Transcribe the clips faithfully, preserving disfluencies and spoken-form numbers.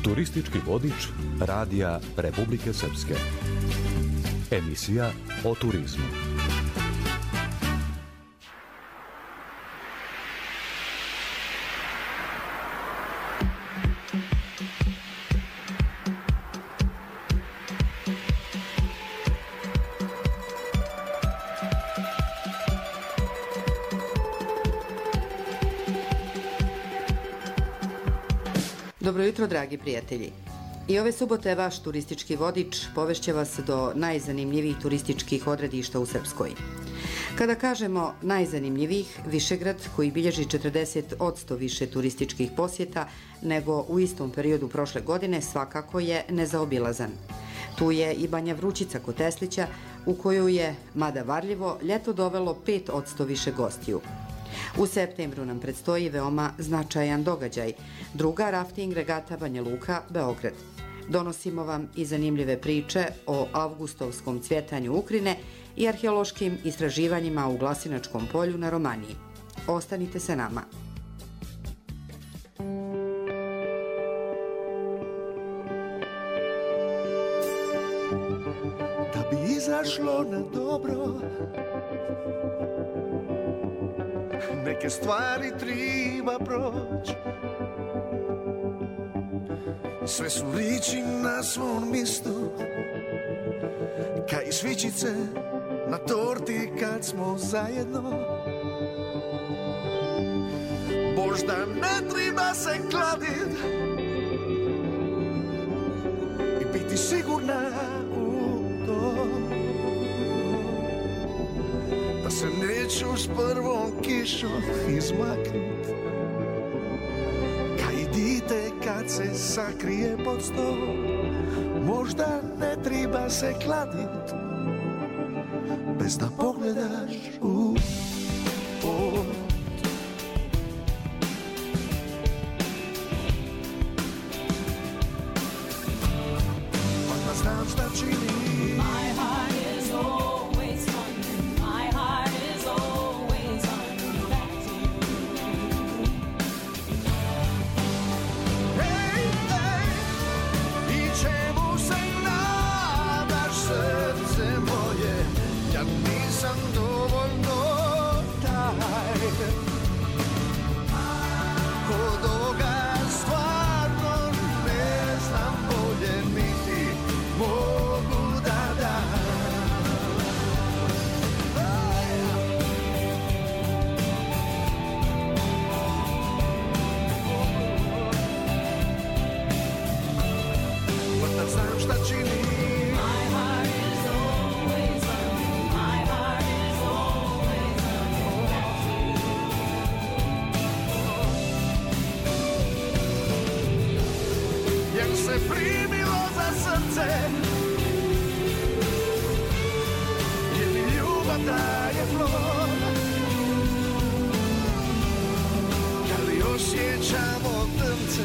Turistički vodič Radija Republike Srpske. Emisija o turizmu. Dobro jutro, dragi prijatelji. I ove subote vaš turistički vodič povešće vas do najzanimljivijih turističkih odredišta u Srpskoj. Kada kažemo najzanimljivijih, Višegrad, koji bilježi četrdeset posto više turističkih posjeta nego u istom periodu prošle godine, svakako je nezaobilazan. Tu je i Banja Vrućica kod Teslića, u koju je, mada varljivo, ljeto dovelo pet posto više gostiju. U septembru nam predstoji veoma značajan događaj, druga rafting regata Banja Luka, Beograd. Donosimo vam i zanimljive priče o avgustovskom cvjetanju Ukrine i arheološkim istraživanjima u Glasinačkom polju na Romaniji. Ostanite sa nama. Da bi izašlo na dobro, neke stvari treba proći. Sve su riči na svom mjestu, ka i svičice na torti kad smo zajedno. Možda ne treba se kladit i biti sigurna u to, da se neću s prvom kišom izmaknut, ka i dite kad se sakrije pod stol. Možda ne treba se kladit bez da pogledaš u pod. Pa da znam šta čini. My heart is always running, my heart is always running back to you. Hej, hej, i čemu se nadaš, srce moje, ja nisam dovoljno taj. Od ovoga stvarno ne znam bolje niti mogu da dam. Pa da znam šta čini. My heart is always running, my heart is always running back to you. Jel se primilo za srce, je li ljubav daje plod, da li osjećamo trnce,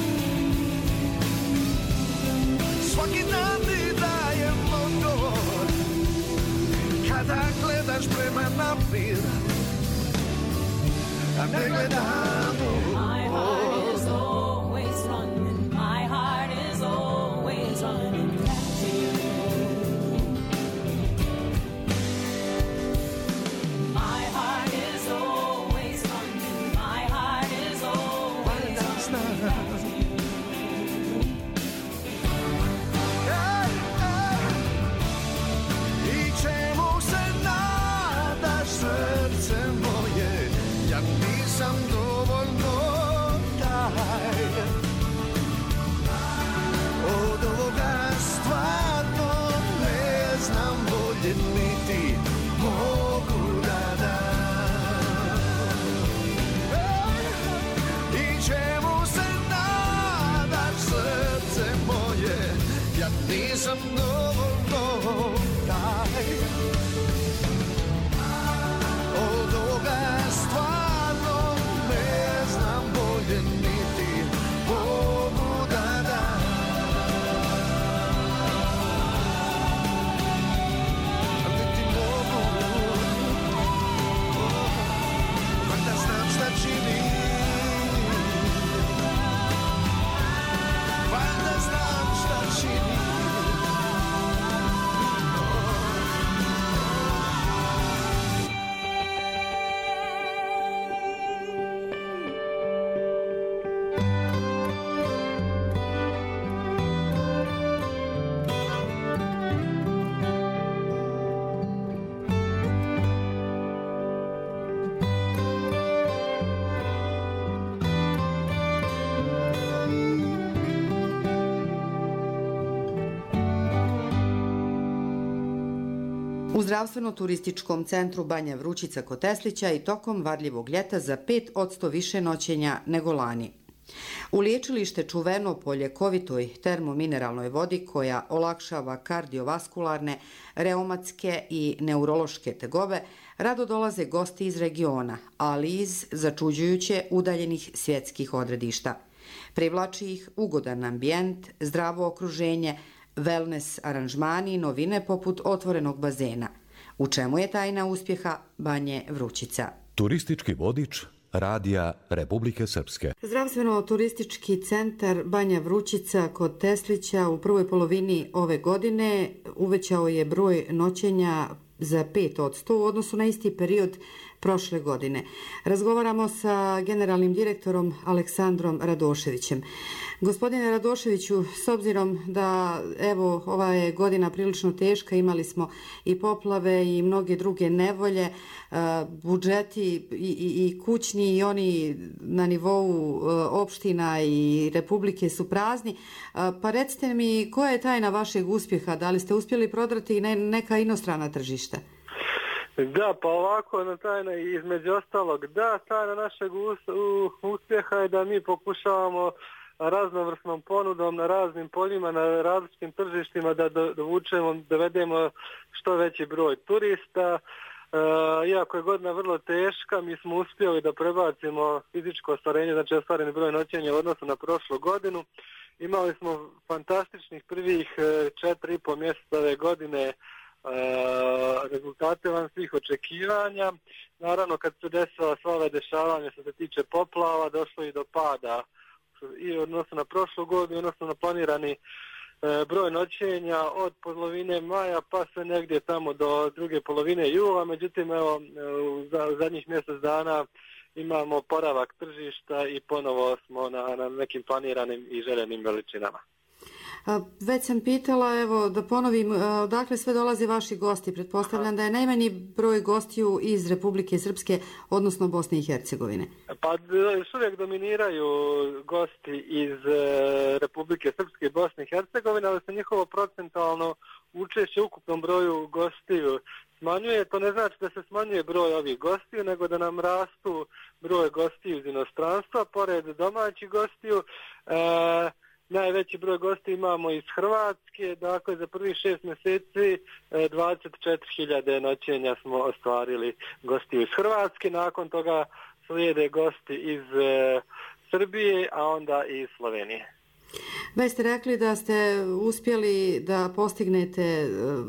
svaki dan ti dajem odgovor, kada gledaš prema naprijed, a ne gledam u My heart is always running, my heart is always running back to you. My heart is always running, my heart is always running back to you. Ej, ej, i čemu se nadaš, srce moje, ja nisam dovoljno taj. Od ovoga stvarno ne znam bolje niti mogu da dam. Ej, i čemu se nadaš, srce moje, ja nisam dovoljno taj. Od ovoga stvarno ne znam bolje niti mogu da dam. Niti mogu, pa da znam šta čini. Pa zdravstveno-turističkom centru Banja Vrućica kod Teslića i tokom varljivog ljeta za pet posto više noćenja nego lani. U liječilište čuveno po ljekovitoj termomineralnoj vodi koja olakšava kardiovaskularne, reumatske i neurološke tegobe, rado dolaze gosti iz regiona, ali iz začuđujuće udaljenih svjetskih odredišta. Privlači ih ugodan ambijent, zdravo okruženje, wellness aranžmani i novine poput otvorenog bazena. U čemu je tajna uspjeha Banje Vrućica? Turistički vodič Radija Republike Srpske. Zdravstveno-turistički centar Banja Vrućica kod Teslića u prvoj polovini ove godine uvećao je broj noćenja za pet posto u odnosu na isti period prošle godine. Razgovaramo sa generalnim direktorom Aleksandrom Radoševićem. Gospodine Radoševiću, s obzirom da evo ova je godina prilično teška, imali smo i poplave i mnoge druge nevolje, budžeti i, i, i kućni i oni na nivou opština i Republike su prazni, pa recite mi koja je tajna vašeg uspjeha, da li ste uspjeli prodati neka inostrana tržišta? Da, pa ovako na tajna između ostalog, da, tajna našeg uspjeha je da mi pokušavamo raznovrsnom ponudom na raznim poljima, na različitim tržištima da dovučemo, dovedemo što veći broj turista. E, iako je godina vrlo teška, mi smo uspjeli da prebacimo fizičko ostvarenje, znači ostvareni broj noćenja u odnosu na prošlu godinu. Imali smo fantastičnih prvih četiri i po mjeseca ove godine, Uh, rezultate van svih očekivanja. Naravno, kad se desila sva ove dešavanja što se tiče poplava, došlo i do pada i odnosno na prošlu godinu, odnosno na planirani uh, broj noćenja od polovine maja pa sve negdje tamo do druge polovine jula. Međutim, evo, u zadnjih mjesec dana imamo poravak tržišta i ponovo smo na, na nekim planiranim i željenim veličinama. Već sam pitala, evo da ponovim, odakle sve dolaze vaši gosti? Pretpostavljam da je najmanji broj gostiju iz Republike Srpske, odnosno Bosne i Hercegovine. Pa još uvijek dominiraju gosti iz Republike Srpske i Bosne i Hercegovine, ali se njihovo procentualno učešće u ukupnom broju gostiju smanjuje. To ne znači da se smanjuje broj ovih gostiju, nego da nam rastu broj gostiju iz inostranstva, pored domaćih gostiju. E, Najveći broj gosti imamo iz Hrvatske, dakle za prvih šest mjeseci dvadeset četiri hiljade noćenja smo ostvarili gostiju iz Hrvatske, nakon toga slijede gosti iz e, Srbije, a onda i iz Slovenije. Već ste rekli da ste uspjeli da postignete e,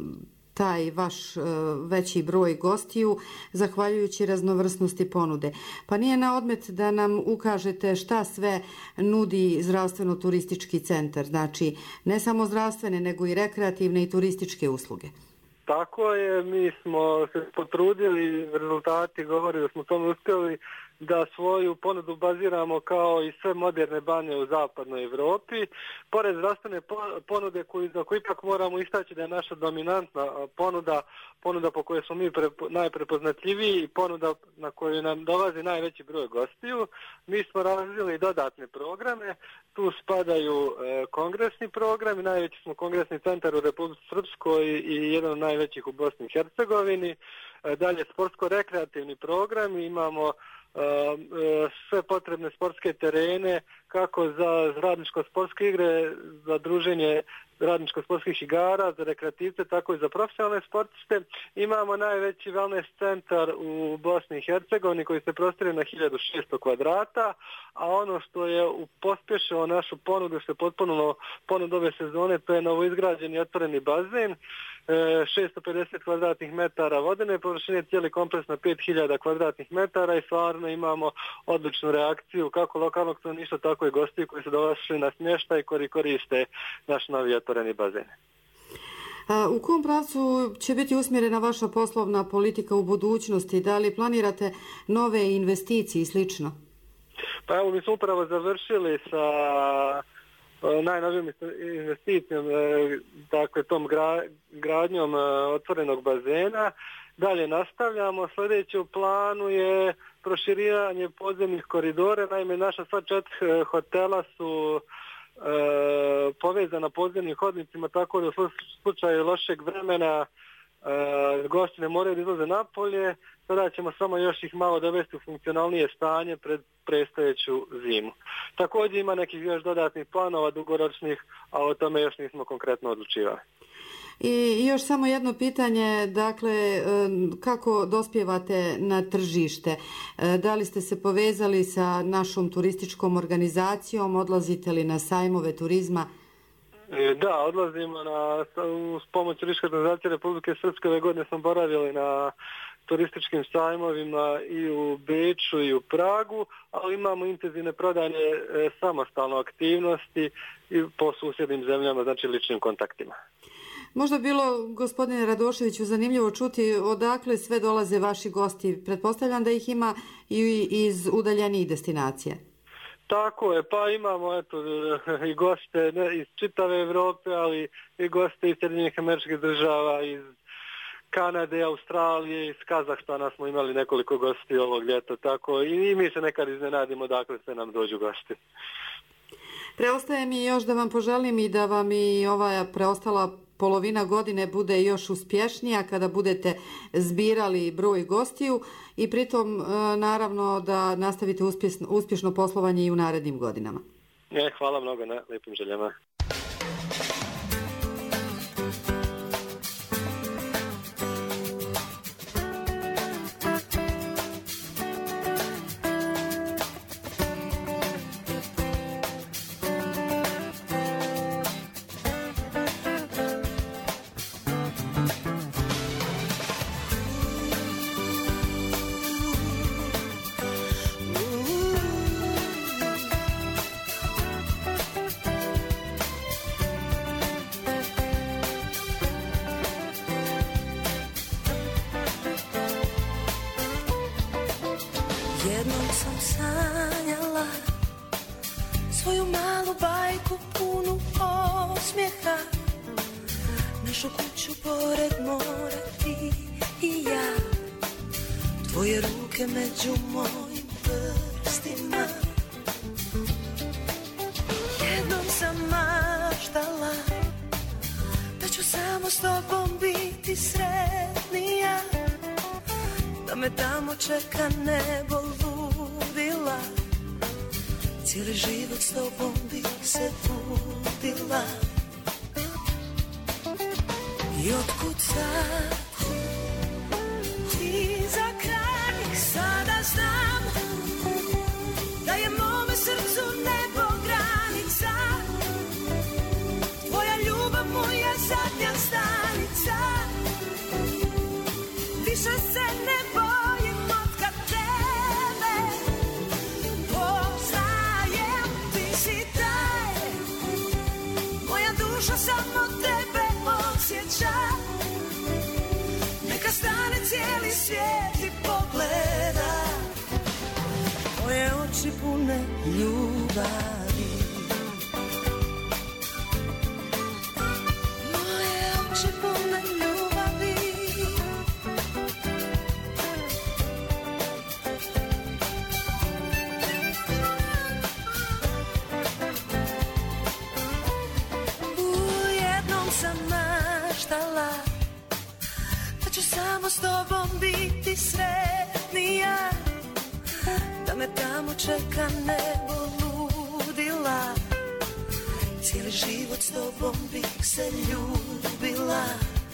taj vaš e, veći broj gostiju zahvaljujući raznovrsnosti ponude. Pa nije na odmet da nam ukažete šta sve nudi zdravstveno-turistički centar, znači ne samo zdravstvene nego i rekreativne i turističke usluge. Tako je, mi smo se potrudili, rezultati govori da smo tome uspjeli da svoju ponudu baziramo kao i sve moderne banje u zapadnoj Evropi. Pored zdravstvene ponude koju, za koju ipak moramo istaći da je naša dominantna ponuda, ponuda po kojoj smo mi prepo, najprepoznatljiviji i ponuda na koju nam dolazi najveći broj gostiju, mi smo razvili dodatne programe. Tu spadaju e, kongresni programi, najveći smo kongresni centar u Republici Srpskoj i jedan od najvećih u Bosni i Hercegovini. E, dalje sportsko-rekreativni programi, imamo Uh, uh, sve potrebne sportske terene, kako za radničko-sportske igre, za druženje radničko-sportskih igara, za rekreativce, tako i za profesionalne sportiste. Imamo najveći wellness centar u Bosni i Hercegovini koji se prostire na hiljadu šesto kvadrata, a ono što je pospješilo našu ponudu, što je potpuno ponudu ove sezone, to je novoizgrađeni otvoreni bazen, šesto pedeset kvadratnih metara vodene površine, cijeli kompleks na pet hiljada kvadratnih metara i stvarno imamo odličnu reakciju kako lokalnog stanovništva, tako i gosti koji su došli na smještaj koji koriste naš novi otvoreni bazen. A u kom pravcu će biti usmjerena vaša poslovna politika u budućnosti? Da li planirate nove investicije i slično? Pa evo, mi smo upravo završili sa najnovijom investicijom, dakle tom gradnjom otvorenog bazena. Dalje nastavljamo. Sljedeće u planu je proširivanje podzemnih koridora. Naime, naša sva četiri hotela su e, povezana podzemnim hodnicima, tako da u slučaju lošeg vremena e, gosti ne moraju da izlaze napolje, sada ćemo samo još ih malo dovesti u funkcionalnije stanje pred predstojeću zimu. Također ima nekih još dodatnih planova dugoročnih, a o tome još nismo konkretno odlučivali. I još samo jedno pitanje, dakle, kako dospijevate na tržište? Da li ste se povezali sa našom turističkom organizacijom, odlazite li na sajmove turizma? Da, odlazimo na, uz pomoć Turističke organizacije Republike Srpske. Ove godine smo boravili na turističkim sajmovima i u Beču i u Pragu, ali imamo intenzivne prodajne e, samostalno aktivnosti i po susjednim zemljama, znači ličnim kontaktima. Možda bilo, gospodine Radoševiću, zanimljivo čuti odakle sve dolaze vaši gosti. Pretpostavljam da ih ima i iz udaljenijih destinacija. Tako je, pa imamo eto, i goste ne, iz čitave Evrope, ali i goste iz Sjedinjenih Američkih Država, iz Kanade, Australije, iz Kazahstana smo imali nekoliko gosti ovog ljeta, tako i, i mi se nekad iznenadimo dakle sve nam dođu gosti. Preostaje mi još da vam poželim i da vam i ova preostala polovina godine bude još uspješnija kada budete zbirali broj gostiju i pritom naravno da nastavite uspješno, uspješno poslovanje i u narednim godinama. E, hvala mnogo na lijepim željama. Jednom sam sanjala svoju malu bajku punu osmijeha, našu kuću pored mora, ti i ja, tvoje ruke među mojim prstima. Jednom sam maštala da ću samo s tobom biti sretnija, da me tamo čeka nebo ludila, cijeli život s tobom bih se budila. I otkud sad ti za kraj sada znam da je mome srcu nebo granica, tvoja ljubav moja zadnja stanica, više se ne bojim od kad tebe poznajem, ti si taj, moja duša samo tebe osjeća, neka stane cijeli svijet i pogleda, tvoje oči pune ljubavi, moje oči pune ljubavi. Da ću samo s tobom biti sretnija, da me tamo čeka nebo ludila, cijeli život s tobom bih se ljubila.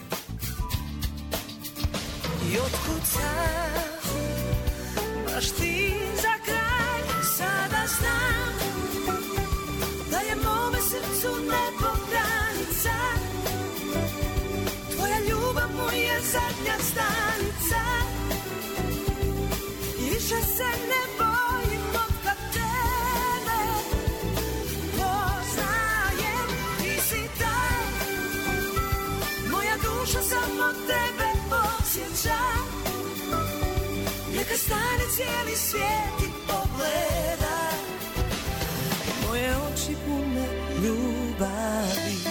I otkud sad baš ti za kraj sada znam da je mome srcu nebo granica, tvoja ljubav moja zadnja stanica, i više se ne bojim od kad tebe poznajem, ti si taj, moja duša samo tebe osjeća, neka stane cijeli svijet i pogleda, moje oči pune ljubavi.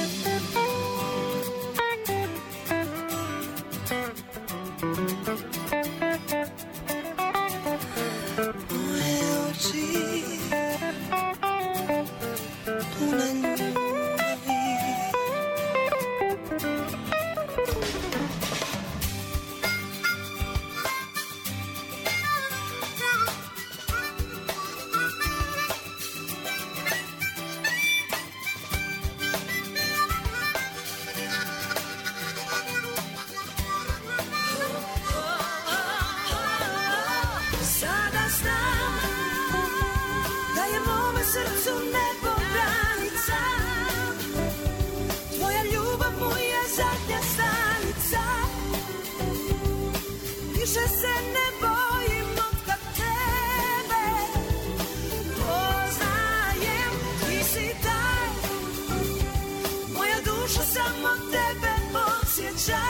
srcu nebo granica, tvoja ljubav mu je zadnja stanica. Više se ne bojim od kad tebe poznajem, ti si taj, moja duša samo tebe podsjeća.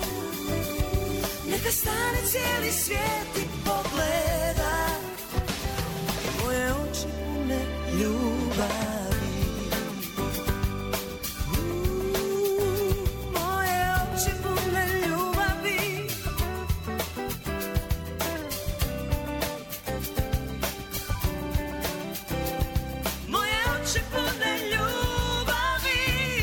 Neka stane cijeli svijet i pogleda moje oči pune ljubavi. Uuu, moje oči pune ljubavi. Moje oči pune ljubavi.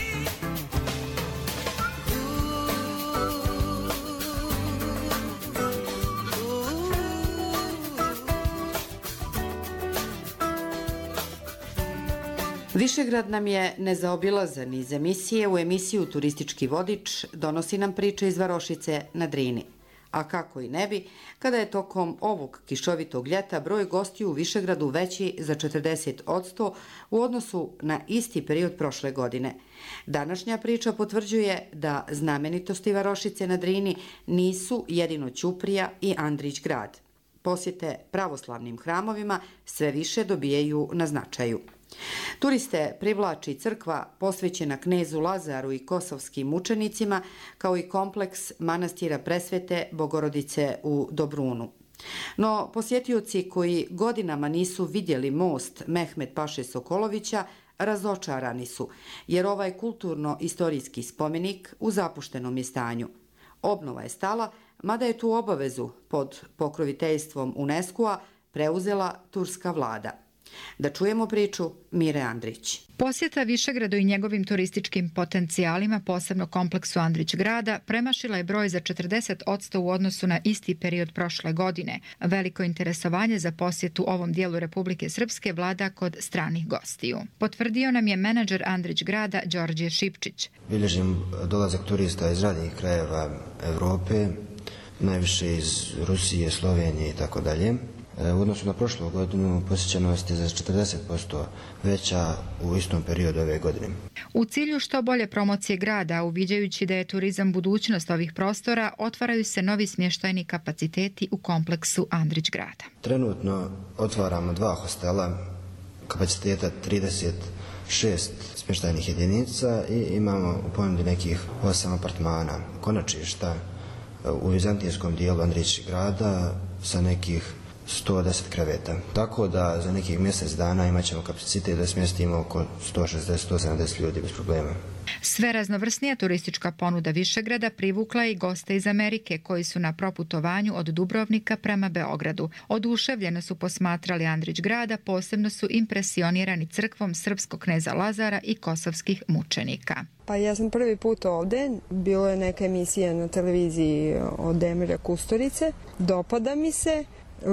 Višegrad nam je nezaobilazan iz emisije u emisiju Turistički vodič donosi nam priče iz varošice na Drini. A kako i ne bi, kada je tokom ovog kišovitog ljeta broj gostiju u Višegradu veći za četrdeset posto u odnosu na isti period prošle godine. Današnja priča potvrđuje da znamenitosti varošice na Drini nisu jedino Ćuprija i Andrić grad. Posjete pravoslavnim hramovima sve više dobijaju na značaju. Turiste privlači crkva posvećena knezu Lazaru i kosovskim mučenicima, kao i kompleks manastira Presvete Bogorodice u Dobrunu. No, posjetioci koji godinama nisu vidjeli most Mehmet Paše Sokolovića razočarani su, jer ovaj kulturno-istorijski spomenik u zapuštenom je stanju. Obnova je stala, mada je tu obavezu pod pokroviteljstvom UNESCO-a preuzela turska vlada. Da čujemo priču Mire Andrić. Posjeta Višegradu i njegovim turističkim potencijalima, posebno kompleksu Andrić grada, premašila je broj za četrdeset posto u odnosu na isti period prošle godine. Veliko interesovanje za posjetu ovom dijelu Republike Srpske vlada kod stranih gostiju. Potvrdio nam je menadžer Andrić grada Đorđe Šipčić. Bilježim dolazak turista iz radnih krajeva Evrope, najviše iz Rusije, Slovenije i tako dalje. U odnosu na prošlu godinu posjećenost je za četrdeset posto veća u istom periodu ove godine. U cilju što bolje promocije grada, uviđajući da je turizam budućnost ovih prostora, otvaraju se novi smještajni kapaciteti u kompleksu Andrić grada. Trenutno otvaramo dva hostela kapaciteta trideset šest smještajnih jedinica i imamo u ponudi nekih osam apartmana, konačišta u vizantijskom dijelu Andrić grada sa nekih sto deset kreveta. Tako da za nekih mjesec dana imat ćemo kapacitet da smjestimo oko sto šezdeset do sto sedamdeset ljudi bez problema. Sve raznovrsnija turistička ponuda Višegrada privukla i goste iz Amerike koji su na proputovanju od Dubrovnika prema Beogradu. Oduševljeno su posmatrali Andrić grada, posebno su impresionirani crkvom srpskog kneza Lazara i kosovskih mučenika. Pa ja sam prvi put ovde, bilo je neka emisija na televiziji od Emira Kusturice, dopada mi se,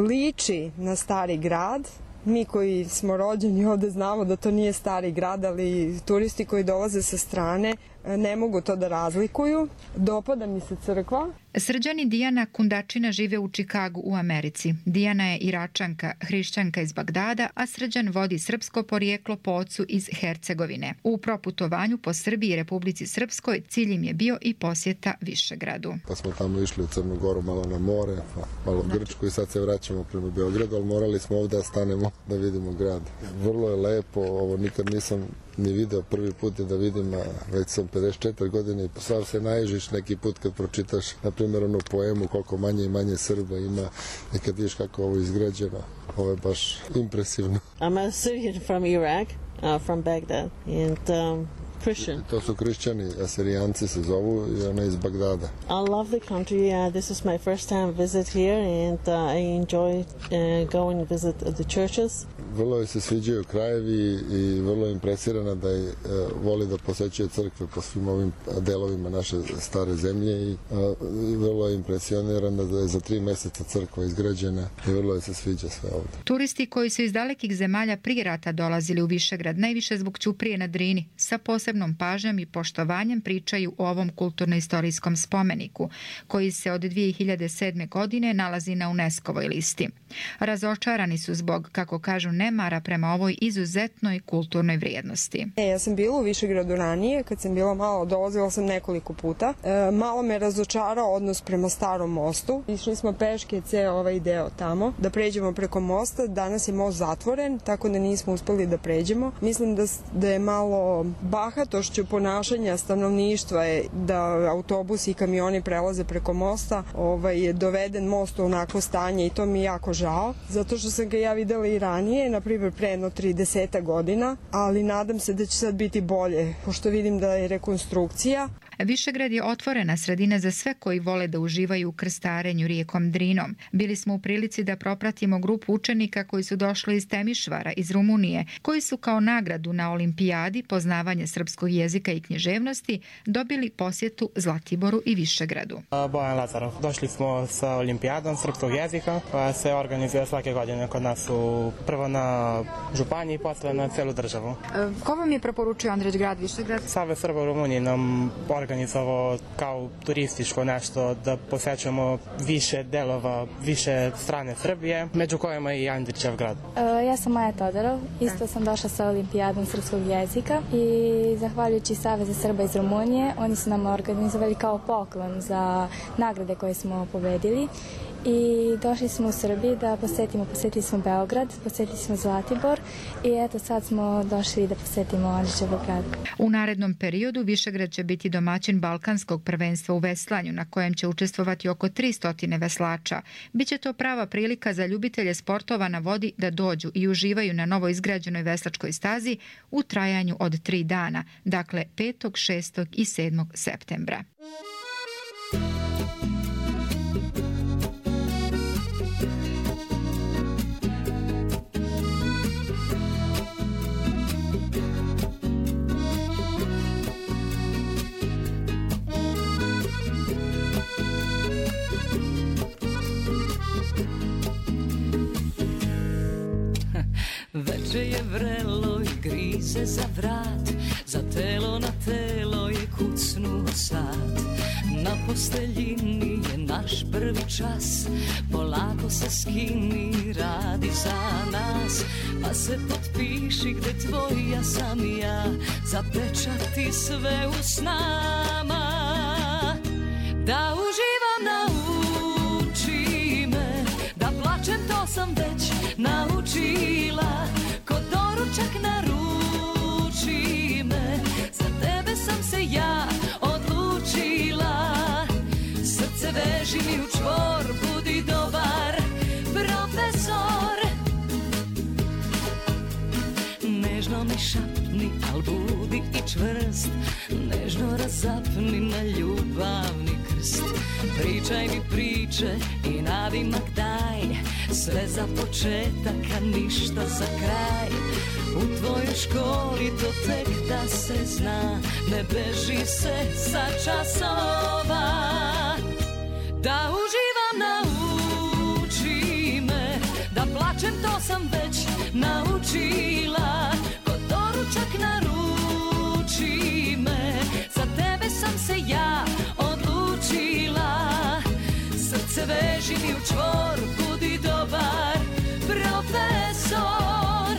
liči na stari grad. Mi koji smo rođeni ovde znamo da to nije stari grad, ali turisti koji dolaze sa strane ne mogu to da razlikuju. Dopada mi se crkva. Srđan i Dijana Kundačina žive u Čikagu u Americi. Dijana je Iračanka, hrišćanka iz Bagdada, a Srđan vodi srpsko porijeklo po ocu iz Hercegovine. U proputovanju po Srbiji i Republici Srpskoj cilj im je bio i posjeta Višegradu. Pa smo tamo išli u Crnu Goru, malo na more, pa malo u Grčku i sad se vraćamo prema Beogradu, ali morali smo ovdje da stanemo da vidimo grad. Vrlo je lepo, ovo nikad nisam ni video, prvi put je da vidim, a već sam pedeset četiri godine i sav se naježiš neki put kad pročitaš, na primjer, onu poemu koliko manje i manje Srba ima i kad vidiš kako ovo izgrađeno. Ovo je baš impresivno. I'm a Syrian from Iraq, uh, from Baghdad, and um, Christian. To su kršćani, Asirijanci se zovu i ona iz Bagdada. I love the country. Uh, this is my first time visit here, and uh, I enjoy uh, going and visit the churches. Vrlo je se sviđaju krajevi i vrlo je impresirana da je, uh, voli da posećuje crkve po svim ovim delovima naše stare zemlje i uh, vrlo je impresionirana da je za tri mjeseca crkva izgrađena i vrlo je se sviđa sve ovdje. Turisti koji su iz dalekih zemalja prije rata dolazili u Višegrad, najviše zbog Ćuprije na Drini, sa posebnom pažnjom i poštovanjem pričaju o ovom kulturno-istorijskom spomeniku, koji se od dvije hiljade sedme godine nalazi na UNESCO-voj listi. Razočarani su zbog, kako kažu, nemara prema ovoj izuzetnoj kulturnoj vrijednosti. E, ja sam bila u Višegradu ranije, kad sam bila malo, dolazila sam nekoliko puta. E, malo me razočarao odnos prema starom mostu. Išli smo peške ceo ovaj deo tamo, da pređemo preko mosta. Danas je most zatvoren, tako da nismo uspeli da pređemo. Mislim da, da je malo bahatošću ponašanja stanovništva je da autobusi i kamioni prelaze preko mosta. Ovaj, je doveden most u onako stanje i to mi je jako žao, zato što sam ga ja videla i ranije, na primjer pre jedno trideset godina, ali nadam se da će sad biti bolje, pošto vidim da je rekonstrukcija. Višegrad je otvorena sredina za sve koji vole da uživaju u krstarenju rijekom Drinom. Bili smo u prilici da propratimo grupu učenika koji su došli iz Temišvara, iz Rumunije, koji su kao nagradu na olimpijadi poznavanje srpskog jezika i književnosti dobili posjetu Zlatiboru i Višegradu. Bojan Lazarov. Došli smo sa olimpijadom srpskog jezika koja se organizuje svake godine kod nas u, prvo na županiji, posle na celu državu. E, ko vam je preporučio Andrić grad, Višegrad? Savez Srba u Rumuniji nam organizovao kao turističko nešto da posećamo više delova, više strane Srbije, među kojima i Andrićev grad. E, ja sam Maja Todorov, isto sam došla sa olimpijadom srpskog jezika i zahvaljujući Saveza Srba iz Rumunije, oni su nam organizovali kao poklon za nagrade koje smo pobedili. I došli smo u Srbiji da posetimo, posetili smo Beograd, posetili smo Zlatibor i eto sad smo došli da posetimo Andrićev grad. U narednom periodu Višegrad će biti domaćin Balkanskog prvenstva u veslanju na kojem će učestvovati oko tristo veslača. Biće to prava prilika za ljubitelje sportova na vodi da dođu i uživaju na novo izgrađenoj veslačkoj stazi u trajanju od tri dana, dakle petog, šestog i sedmog septembra. Veče je vrelo i grize za vrat, za telo na telo je kucnuo sat. Na posteljini je naš prvi čas, polako se skini, radi za nas. Pa se potpiši gde tvoja sam i ja, zapečati sve u snama. Da uživam, nauči me, da plačem to sam već naučila. Ko doručak naruči me, za tebe sam se ja odlučila. Srce veži mi u čvor, budi dobar profesor. Nežno mi šapni, al budi i čvrst, nežno razapni na ljubavni krst. Pričaj mi priče i nadimak daj, sve za početak, a ništa za kraj. U tvojoj školi to tek da se zna, ne beži se sa časova. Da uživam, nauči me, da plačem to sam već naučila. Ko doručak naruči me, za tebe sam se ja odlučila. Srce veži mi u čvor, budi dobar profesor.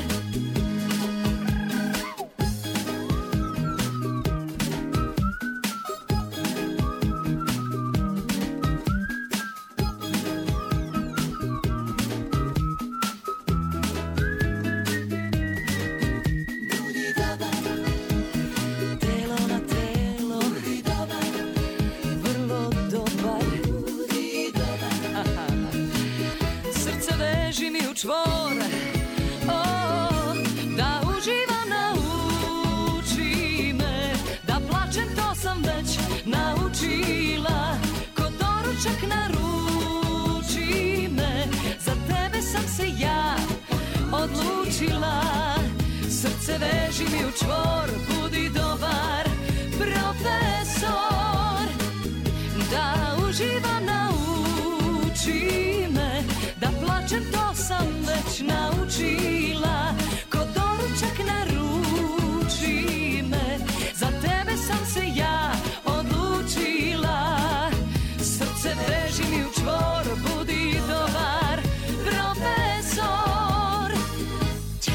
Čvor, oh, da uživam, nauči me, da plačem to sam već naučila. Ko doručak naruči me, za tebe sam se ja odlučila. Srce veži mi u čvor, budi dobar profesor. Da uživam, nauči me, da plačem to sam već naučila. Ko doručak naruči me, za tebe sam se ja odlučila. Srce veži mi u čvor, budi dobar profesor.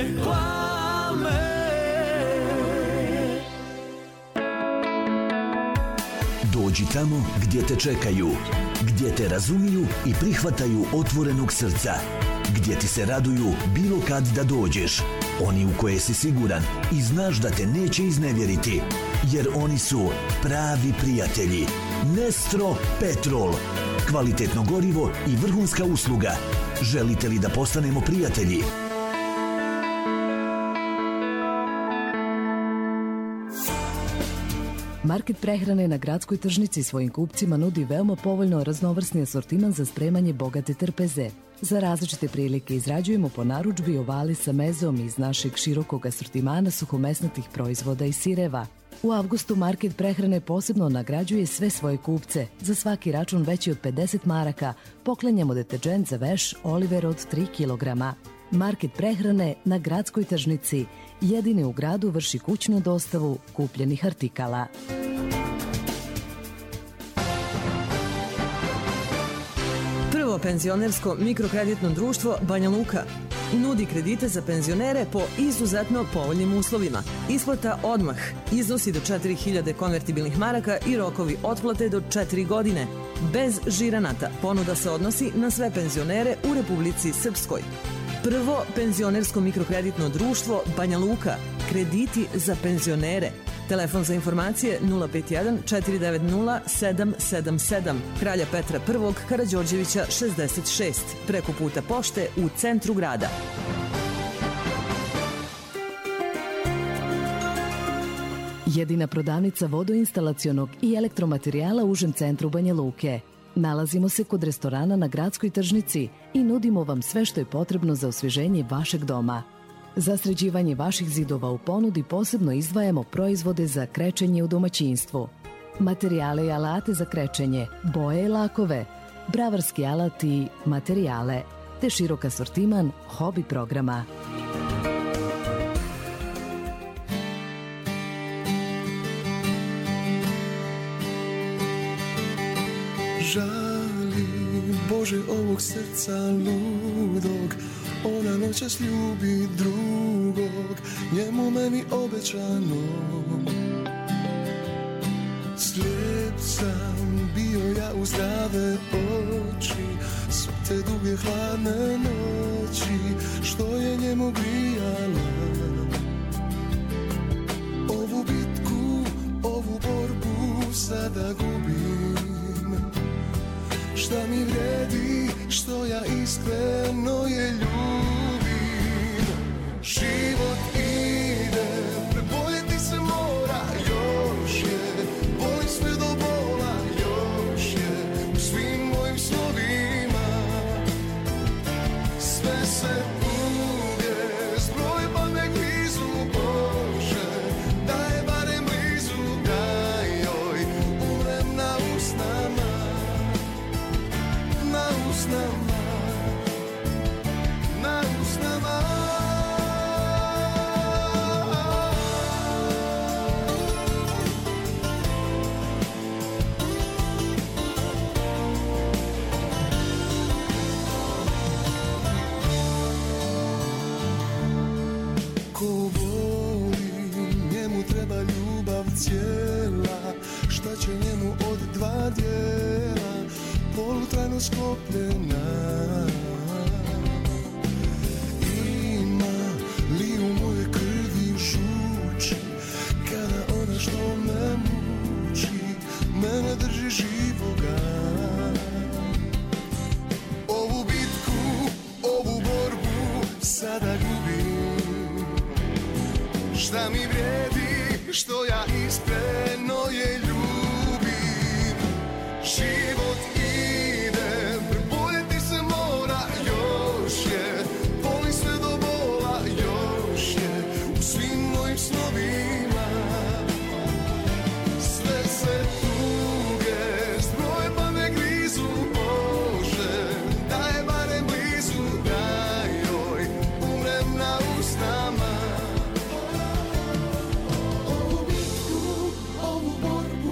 reklame. Dođi tamo gdje te čekaju, gdje te razumiju i prihvataju otvorenog srca, gdje ti se raduju bilo kad da dođeš. Oni u koje si siguran i znaš da te neće iznevjeriti, jer oni su pravi prijatelji. Nestro Petrol. Kvalitetno gorivo i vrhunska usluga. Želite li da postanemo prijatelji? Market prehrane na gradskoj tržnici svojim kupcima nudi veoma povoljno raznovrsni asortiman za spremanje bogate trpeze. Za različite prilike izrađujemo po narudžbi ovali sa mezom iz našeg širokog asortimana suhomesnatih proizvoda i sireva. U avgustu Market prehrane posebno nagrađuje sve svoje kupce. Za svaki račun veći od pedeset maraka poklanjamo deterđent za veš Oliver od tri kilograma. Market prehrane na gradskoj tržnici jedini u gradu vrši kućnu dostavu kupljenih artikala. Prvo penzionersko mikrokreditno društvo Banja Luka nudi kredite za penzionere po izuzetno povoljnim uslovima. Isplata odmah, iznosi do četiri hiljade konvertibilnih maraka i rokovi otplate do četiri godine. Bez žiranata, ponuda se odnosi na sve penzionere u Republici Srpskoj. Prvo penzionersko mikrokreditno društvo Banja Luka, krediti za penzionere. Telefon za informacije nula pet jedan četiri devet nula sedam sedam sedam, Kralja Petra I, Karađorđevića šezdeset šest, preko puta pošte u centru grada. Jedina prodavnica vodoinstalacionog i elektromaterijala u užem centru Banja Luke. Nalazimo se kod restorana na gradskoj tržnici i nudimo vam sve što je potrebno za osvježenje vašeg doma. Za sređivanje vaših zidova u ponudi posebno izdvajamo proizvode za krečenje u domaćinstvu. Materijale i alate za krečenje, boje i lakove, bravarski alat i materijale, te širok asortiman hobi programa. Žalim, Bože, ovog srca ludog, ona noćas ljubi drugog, njemu meni obećano. Slijep sam bio ja u zdrave oči, sve te duge hladne noći, što je njemu grijala. Ovu bitku, ovu borbu sada gubim. Šta mi vredi, što ja iskreno je ljubim. Život ide, preboljeti se mora, još je, volim sve do bola, još je, u svim mojim snovima. Sve se tuge, zbroj pa me grizu, Bože, da je barem blizu, da joj umrem na usnama. Na usnama, na usnama. Ko voli, njemu treba ljubav cijela, šta će njemu od dva dijela, polutrajno sklopljena. Ima li u moje krvi žuči, kada ona što me muči, mene drži živoga. Ovu bitku, ovu borbu sada gubim. Šta mi vrijedi, što ja iskreno je ljubim. Život ide, preboljeti se mora, još je, volim sve do bola, još je, u svim mojim snovima. Sve se tuge, zbroje pa me grizu, Bože, da je barem blizu, da joj umrem na usnama. Ovu bitku, ovu borbu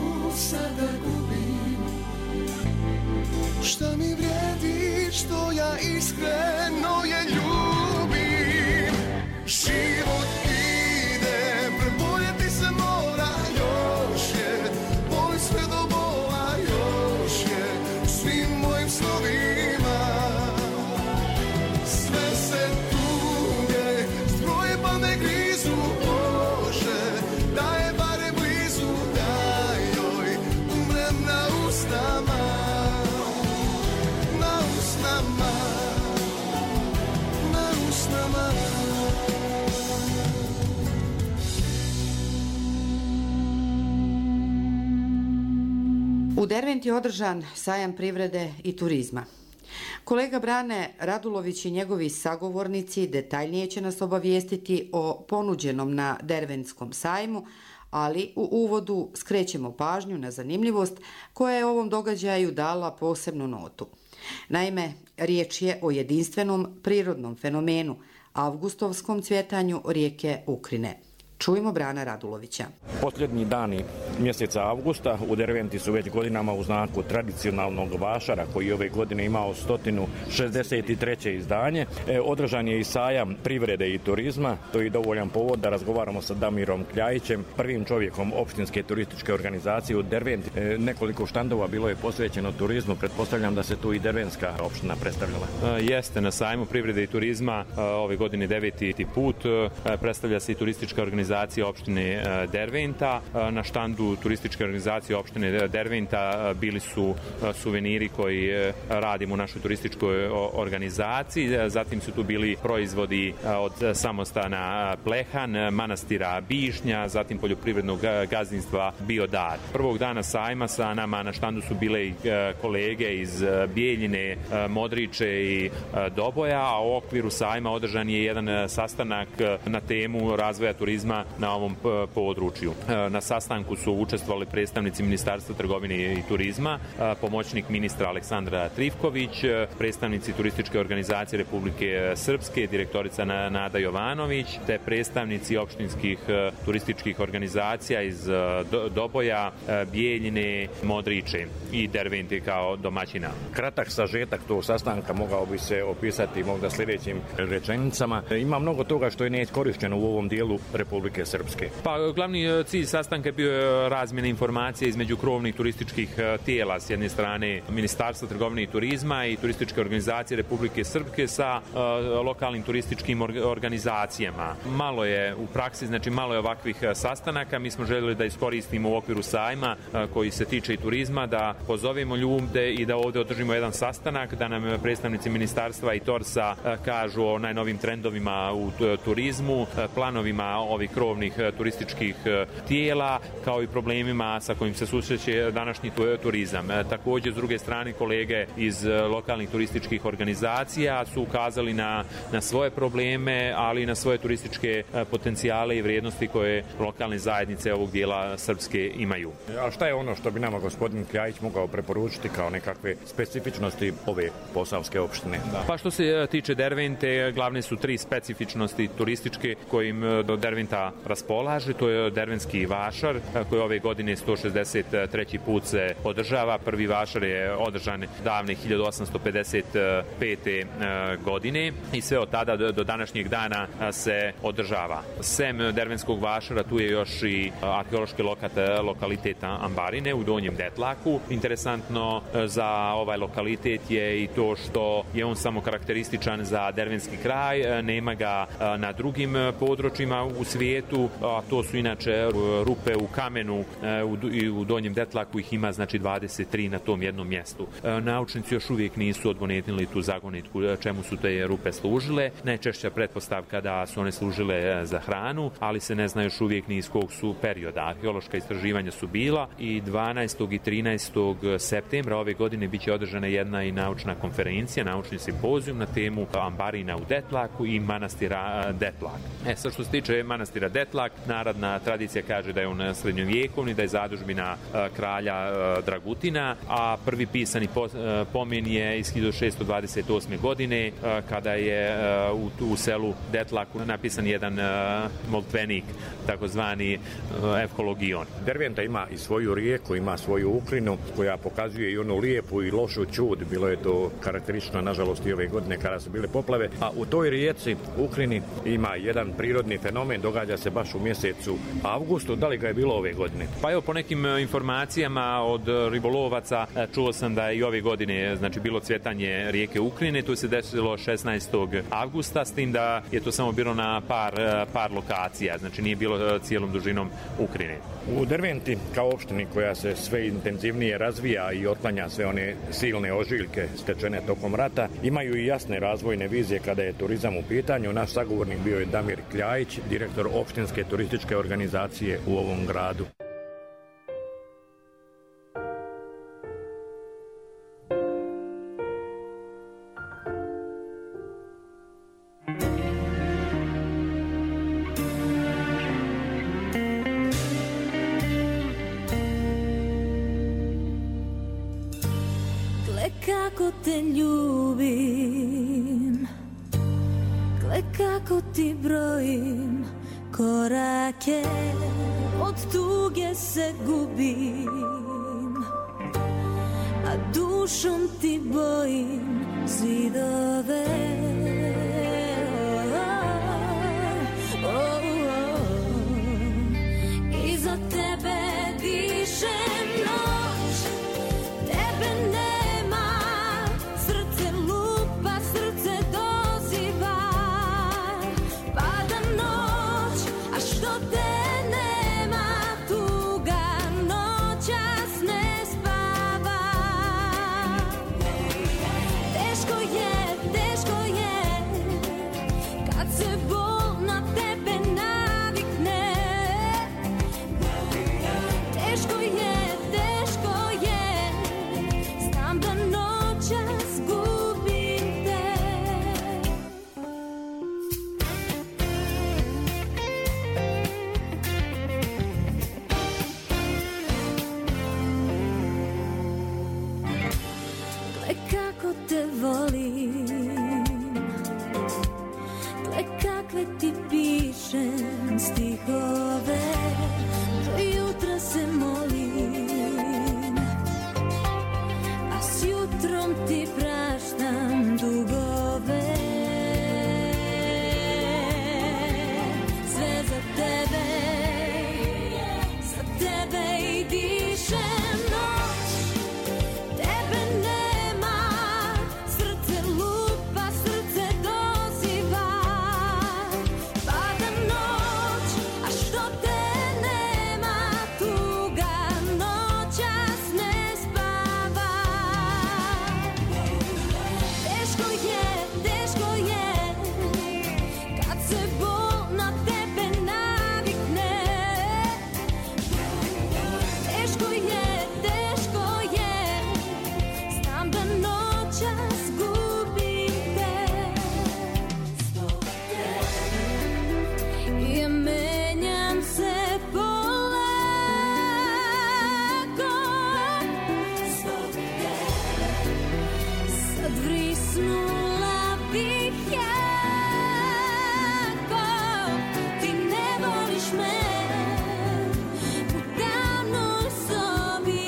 U Derventi je održan sajam privrede i turizma. Kolega Brane Radulović i njegovi sagovornici detaljnije će nas obavijestiti o ponuđenom na Derventskom sajmu, ali u uvodu skrećemo pažnju na zanimljivost koja je ovom događaju dala posebnu notu. Naime, riječ je o jedinstvenom prirodnom fenomenu, avgustovskom cvjetanju rijeke Ukrine. Čujemo Brana Radulovića. Posljednji dani mjeseca avgusta u Derventi su već godinama u znaku tradicionalnog vašara koji ove godine imao sto šezdeset treće izdanje. E, održan je i sajam privrede i turizma. To je dovoljan povod da razgovaramo sa Damirom Kljajićem, prvim čovjekom opštinske turističke organizacije u Derventi. E, nekoliko štandova bilo je posvećeno turizmu. Pretpostavljam da se tu i derventska opština predstavljala. E, jeste, na sajmu privrede i turizma e, ove godine deveti put e, predstavlja se i turistička organizacija opštine Derventa. Na štandu turističke organizacije opštine Derventa bili su suveniri koji radimo u našoj turističkoj organizaciji. Zatim su tu bili proizvodi od samostana Plehan, manastira Bišnja, zatim poljoprivrednog gazdinstva Biodar. Prvog dana sajma sa nama na štandu su bile i kolege iz Bijeljine, Modriče i Doboja, a u okviru sajma održan je jedan sastanak na temu razvoja turizma na ovom području. Na sastanku su učestvovali predstavnici Ministarstva trgovine i turizma, pomoćnik ministra Aleksandra Trivković, predstavnici turističke organizacije Republike Srpske, direktorica Nada Jovanović, te predstavnici opštinskih turističkih organizacija iz Doboja, Bijeljine, Modriče i Dervente kao domaćina. Kratak sažetak tog sastanka mogao bi se opisati možda sljedećim rečenicama. Ima mnogo toga što je neiskorišteno u ovom dijelu Republike Srpske. Pa glavni cilj sastanka je bio razmjena informacija između krovnih turističkih tijela, s jedne strane Ministarstva trgovine i turizma i turističke organizacije Republike Srpske sa uh, lokalnim turističkim organizacijama. Malo je u praksi, znači malo je ovakvih sastanaka. Mi smo željeli da iskoristimo u okviru sajma uh, koji se tiče i turizma, da pozovemo ljude i da ovdje održimo jedan sastanak, da nam predstavnici Ministarstva i Torsa uh, kažu o najnovim trendovima u turizmu, uh, planovima ovih krovnih turističkih tijela, kao i problemima sa kojim se susreće današnji turizam. Također, s druge strane, kolege iz lokalnih turističkih organizacija su ukazali na, na svoje probleme, ali i na svoje turističke potencijale i vrijednosti koje lokalne zajednice ovog dijela Srpske imaju. A šta je ono što bi nama gospodin Kljajić mogao preporučiti kao nekakve specifičnosti ove posavske opštine? Da. Pa što se tiče Dervente, glavne su tri specifičnosti turističke kojim do Derventa raspolaže. To je Derventski vašar koji ove godine sto šezdeset treći put se održava. Prvi vašar je održan davne hiljadu osamsto pedeset pete godine i sve od tada do današnjeg dana se održava. Sem Derventskog vašara tu je još i arheološki lokalitet Ambarine u Donjem Detlaku. Interesantno za ovaj lokalitet je i to što je on samo karakterističan za derventski kraj, nema ga na drugim područjima u svijetu, a to su inače rupe u kamenu i u Donjem Detlaku ih ima znači dvadeset tri na tom jednom mjestu. Naučnici još uvijek nisu odgonetili tu zagonetku čemu su te rupe služile. Najčešća pretpostavka da su one služile za hranu, ali se ne zna još uvijek ni iz kog su perioda. Arheološka istraživanja su bila i dvanaestog i trinaestog septembra ove godine biće održana jedna i naučna konferencija, naučni simpozijum na temu Ambarina u Detlaku i manastira Detlak. E, sad što se tiče manastira Detlak, narodna tradicija kaže da je on srednjovjekovni, da je zadužbina kralja Dragutina, a prvi pisani pomen je iz hiljadu šessto dvadeset osme godine kada je u, u selu Detlaku napisan jedan moltvenik, takozvani Evkologion. Derventa ima i svoju rijeku, ima svoju Ukrinu koja pokazuje i onu lijepu i lošu čud. Bilo je to karakteristično, nažalost, i ove godine kada su bile poplave. A u toj rijeci Ukrini ima jedan prirodni fenomen, događa se baš u mjesecu avgustu. Da li ga je bilo ove godine? Pa evo, po nekim informacijama od ribolovaca čuo sam da je i ove godine znači bilo cvjetanje rijeke Ukrine. To se desilo šesnaestog avgusta, s tim da je to samo bilo na par, par lokacija, znači nije bilo cijelom dužinom Ukrine. U Derventi, kao opštini koja se sve intenzivnije razvija i otklanja sve one silne ožiljke stečene tokom rata, imaju i jasne razvojne vizije kada je turizam u pitanju. Naš sagovornik bio je Damir Kljajić, direktor opštinske turističke organizacije u ovom gradu. te ljubim. Gle kako ti brojim korake, od tuge se gubim, a dušom ti bojim zidove. Oh, oh, oh. I za tebe dišem noć, tebe nema, srce lupa, srce doziva. Pada noć, a što te nema, tuga noćas ne spava. Teško je, teško je, kad se bol na tebe navikne. Teško je, teško je, znam da noćas gubim te. Gle kako te volim, gle kakve ti pišem stihove, do jutra se molim, a s jutrom ti praštam dugove. Sve za tebe, za tebe i dišem noć, tebe nema, srce lupa, srce doziva. Pada noć, a što te nema, tuga noćas ne spava. Teško je, teško je, kad se bol na tebe navikne. Teško je, teško je, znam da noćas gubim te. Ja menjam se polako, sad vrisnula bih jako. Ti ne voliš me, u tamnoj sobi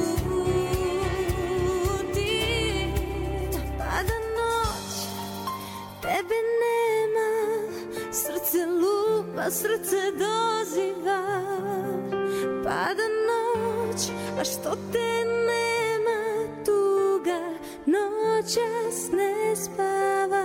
slutim. Pada noć, tebe nema, srce lupa, srce doziva. Pada noć, a što te nema, tuga noćas ne spava.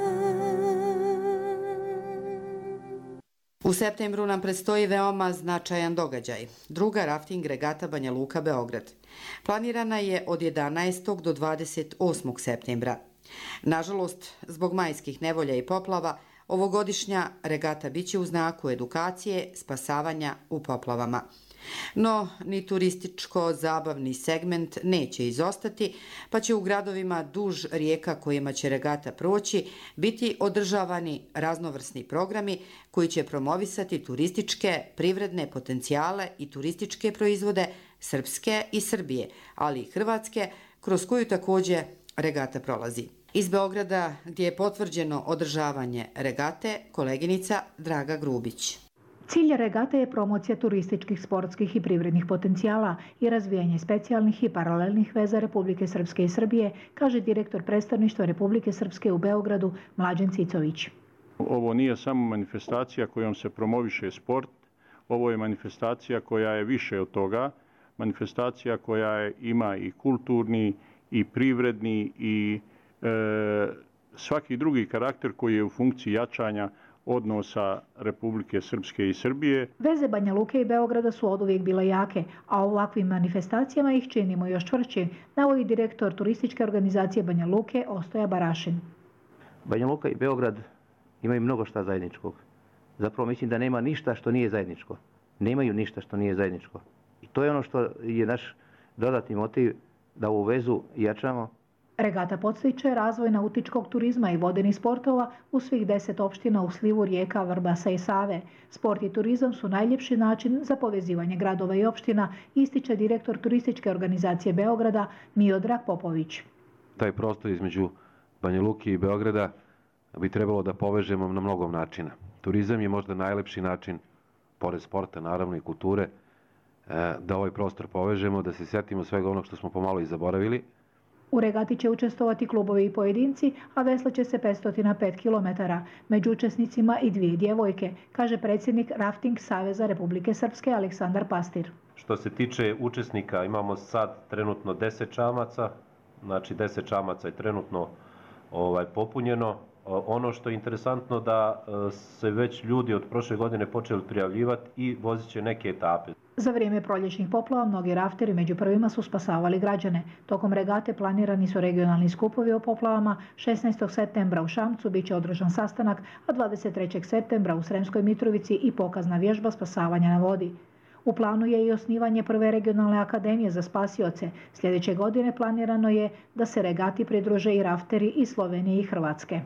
U septembru nam predstoji veoma značajan događaj. Druga rafting regata Banja Luka Beograd. Planirana je od jedanaestog do dvadeset osmog septembra. Nažalost, zbog majskih nevolja i poplava, ovogodišnja regata biće u znaku edukacije spasavanja u poplavama. No, ni turističko-zabavni segment neće izostati, pa će u gradovima duž rijeka kojima će regata proći biti održavani raznovrsni programi koji će promovisati turističke, privredne potencijale i turističke proizvode Srpske i Srbije, ali i Hrvatske, kroz koju također regata prolazi. Iz Beograda, gdje je potvrđeno održavanje regate, koleginica Draga Grubić. Cilj regate je promocija turističkih, sportskih i privrednih potencijala i razvijanje specijalnih i paralelnih veza Republike Srpske i Srbije, kaže direktor predstavništva Republike Srpske u Beogradu Mlađan Cicović. Ovo nije samo manifestacija kojom se promoviše sport, ovo je manifestacija koja je više od toga, manifestacija koja je, ima i kulturni i privredni i e, svaki drugi karakter koji je u funkciji jačanja odnosa Republike Srpske i Srbije. Veze Banja Luke i Beograda su oduvijek bile jake, a ovakvim manifestacijama ih činimo još čvršće, navodi direktor turističke organizacije Banja Luke Ostoja Barašin. Banja Luka i Beograd imaju mnogo šta zajedničkog. Zapravo mislim da nema ništa što nije zajedničko. Nemaju ništa što nije zajedničko. I to je ono što je naš dodatni motiv da ovu vezu jačamo. Regata podstiče razvoj nautičkog turizma i vodenih sportova u svih deset opština u slivu rijeka Vrbasa i Save. Sport i turizam su najljepši način za povezivanje gradova i opština, ističe direktor turističke organizacije Beograda Miodrag Popović. taj prostor između Banja Luke i Beograda bi trebalo da povežemo na mnogo načina. Turizam je možda najlepši način, pored sporta naravno i kulture, da ovaj prostor povežemo, da se sjetimo svega onog što smo pomalo i zaboravili. U regati će učestvovati klubovi i pojedinci, a vesla će se petsto pet kilometara. Među učesnicima i dvije djevojke, kaže predsjednik Rafting Saveza Republike Srpske Aleksandar Pastir. Što se tiče učesnika, imamo sad trenutno deset čamaca, znači deset čamaca je trenutno ovaj, popunjeno. Ono što je interesantno da se već ljudi od prošle godine počeli prijavljivati i vozit će neke etape. Za vrijeme proljećnih poplava mnogi rafteri među prvima su spasavali građane. Tokom regate planirani su regionalni skupovi o poplavama. šesnaestog septembra u Šamcu biće održan sastanak, a dvadeset trećeg septembra u Sremskoj Mitrovici i pokazna vježba spasavanja na vodi. U planu je i osnivanje prve regionalne akademije za spasioce. Sljedeće godine planirano je da se regati pridruže i rafteri iz Slovenije i Hrvatske.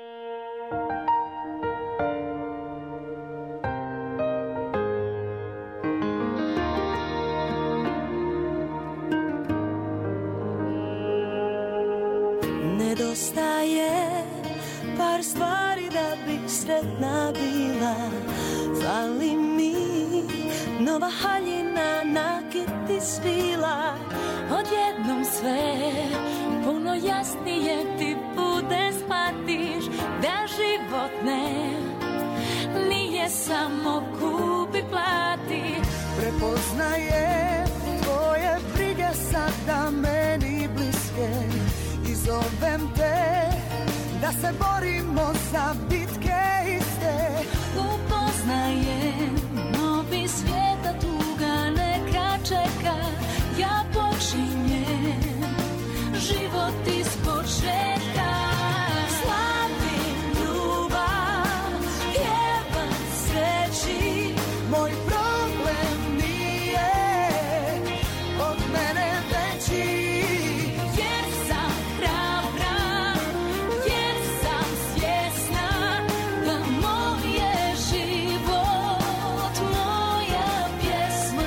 Nedostaje par stvari da bih sretna bila. Fali mi nova haljina, nakit i svila. Odjednom sve puno jasnije ti bude, shvatiš da život ne nije samo kupi, plati. Prepoznaje tvoje brige sada meni bliske i zovem te da se borimo za bitke iste. Upoznajem novi svijet, a tuga neka čeka. Ja počinjem život iz početka. Slavim ljubav, pjevam sreći. Moj problem nije od mene veći. Jer sam hrabra, jer sam svjesna da moj je život moja pjesma.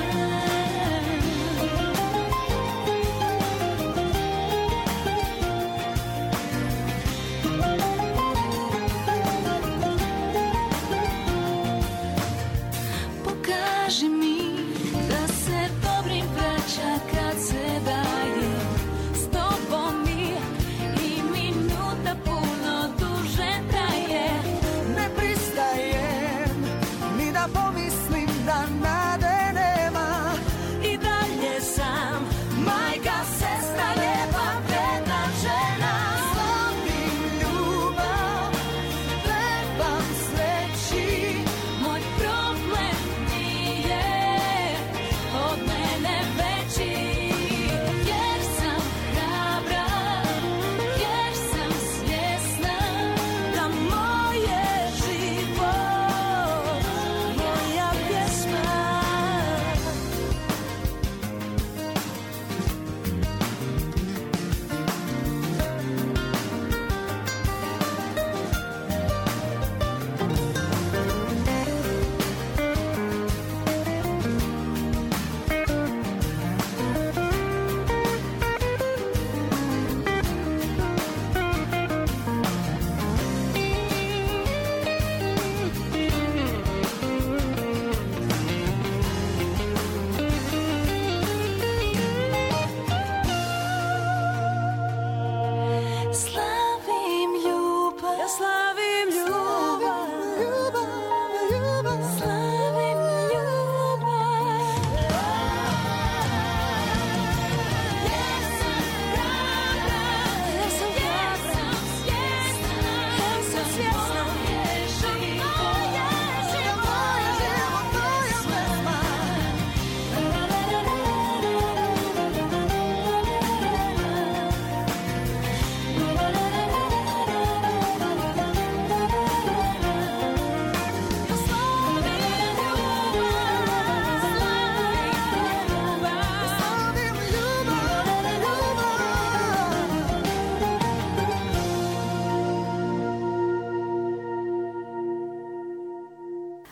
Pokaži mi da se dobrim vraća kad se daje. S tobom mi i minuta puno duže traje. Ne pristajem ni da pomislim da nade nema. I dalje sam majka, sestra, lijepa, vredna žena. Slavim ljubav, trebam sreći. Moj problem nije od mene veći. Jer sam hrabra, jer sam svjesna da moj je život moja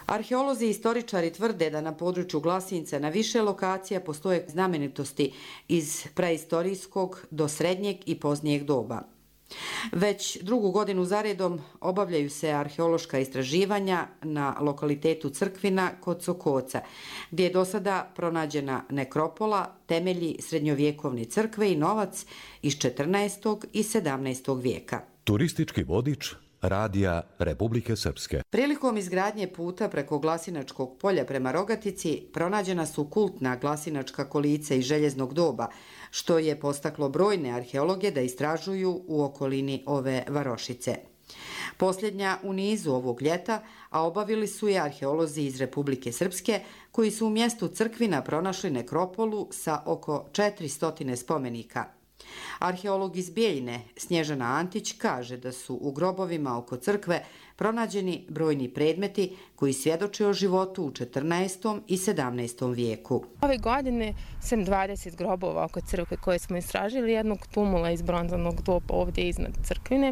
Arheolozi i istoričari tvrde da na području Glasinca na više lokacija postoje znamenitosti iz preistorijskog do srednjeg i poznijeg doba. Već drugu godinu zaredom obavljaju se arheološka istraživanja na lokalitetu Crkvina kod Sokoca, gdje je do sada pronađena nekropola, temelji srednjovjekovne crkve i novac iz četrnaestog i sedamnaestog vijeka. Turistički vodič Radija Republike Srpske. Prilikom izgradnje puta preko Glasinačkog polja prema Rogatici pronađena su kultna glasinačka kolica iz željeznog doba, što je postaklo brojne arheologe da istražuju u okolini ove varošice. Posljednja u nizu ovog ljeta, a obavili su je arheolozi iz Republike Srpske, koji su u mjestu Crkvina pronašli nekropolu sa oko četiristo spomenika. Arheolog iz Bijeljine, Snježana Antić, kaže da su u grobovima oko crkve pronađeni brojni predmeti koji svjedoče o životu u četrnaestom i sedamnaestom vijeku. Ove godine sem dvadeset grobova oko crkve koje smo istražili, jednog tumula iz bronzanog doba ovdje iznad crkvine.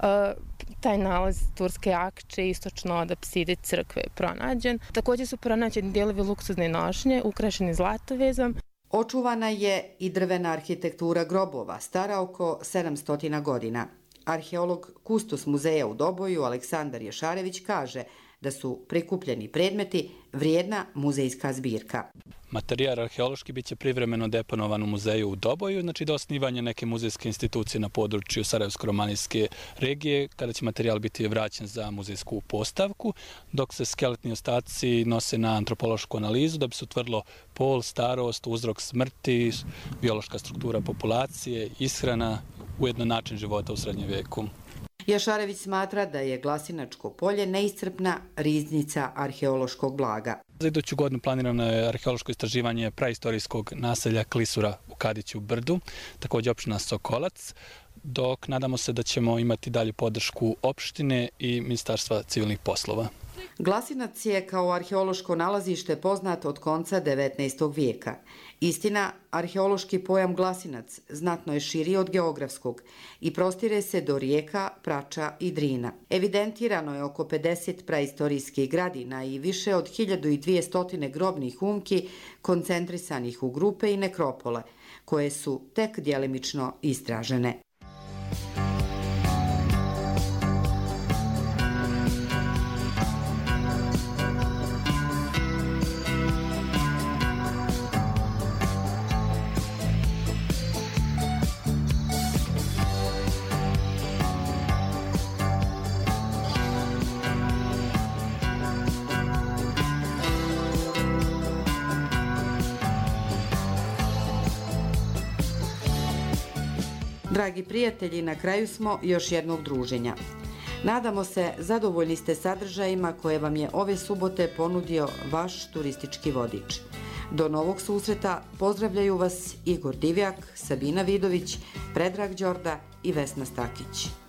Taj nalaz turske akče istočno od apside crkve je pronađen. Također su pronađeni dijelovi luksuzne nošnje ukrašeni zlatovezom. Očuvana je i drvena arhitektura grobova, stara oko sedamsto godina. Arheolog kustos muzeja u Doboju, Aleksandar Ješarević, kaže da su prikupljeni predmeti vrijedna muzejska zbirka. Materijal arheološki biće privremeno deponovan u muzeju u Doboju, znači do osnivanja neke muzejske institucije na području Sarajevsko-romanijske regije, kada će materijal biti vraćen za muzejsku postavku, dok se skeletni ostaci nose na antropološku analizu da bi se utvrdilo pol, starost, uzrok smrti, biološka struktura populacije, ishrana, ujedno način života u srednjem vijeku. Jašarević smatra da je Glasinačko polje neiscrpna riznica arheološkog blaga. Za iduću godinu planirano je arheološko istraživanje praistorijskog naselja Klisura u Kadiću Brdu, također opština Sokolac, dok nadamo se da ćemo imati dalje podršku opštine i Ministarstva civilnih poslova. Glasinac je kao arheološko nalazište poznat od konca devetnaestog vijeka. Istina, arheološki pojam Glasinac znatno je širi od geografskog i prostire se do rijeka, Prača i Drina. Evidentirano je oko pedeset praistorijskih gradina i više od hiljadu dvjesto grobnih umki koncentrisanih u grupe i nekropole, koje su tek djelimično istražene. Dragi prijatelji, na kraju smo još jednog druženja. Nadamo se zadovoljni ste sadržajima koje vam je ove subote ponudio vaš turistički vodič. Do novog susreta pozdravljaju vas Igor Divjak, Sabina Vidović, Predrag Đorda i Vesna Stakić.